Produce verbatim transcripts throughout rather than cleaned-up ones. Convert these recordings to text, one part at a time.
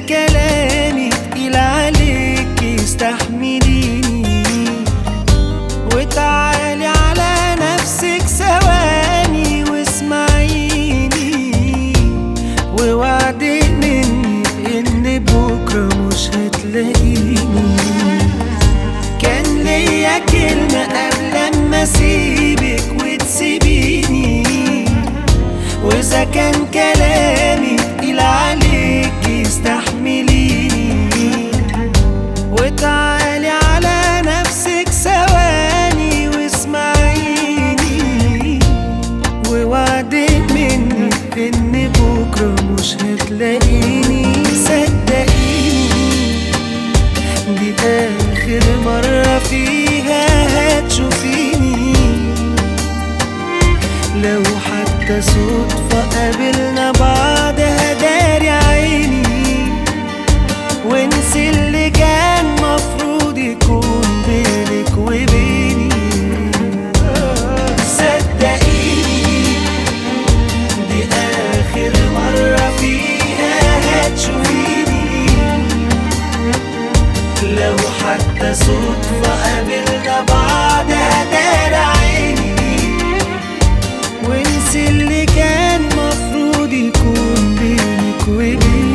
كلامي تقيل عليك استحمليني، وتعالي على نفسك ثواني واسمعيني، ووعدي مني ان بكره مش هتلاقيني. كان ليا كلمة قبل ما اسيبك وتسيبيني، واذا كان كلامي تقيل عليك استحمليني، وتعالي على نفسك ثواني واسمعيني، ووعدي مني ان بكره مش هتلاقيني. صدقيني دي آخر مرة فيها هتشوفيني، لو حتى صدفة قابلنا بعض هداري عيني، وانسي اللي كان مفروض يكون بينك وبيني. صدقيني دي آخر مرة فيها هتشوفيني، لو حتى صدفة قابلنا بعض هداري عيني، وانسي اللي كان مفروض يكون بينك وبيني.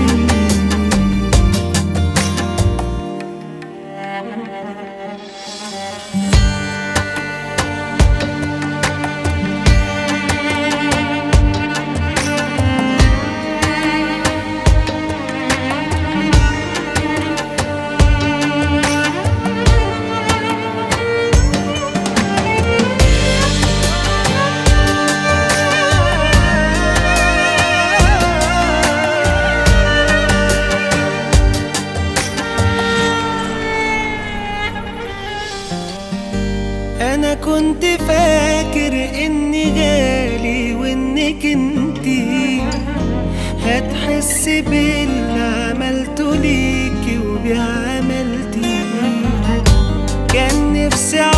أنا كنت فاكر إني غالي وإنك انتي هتحس باللي عملته ليكي وبعملتي. كان نفسي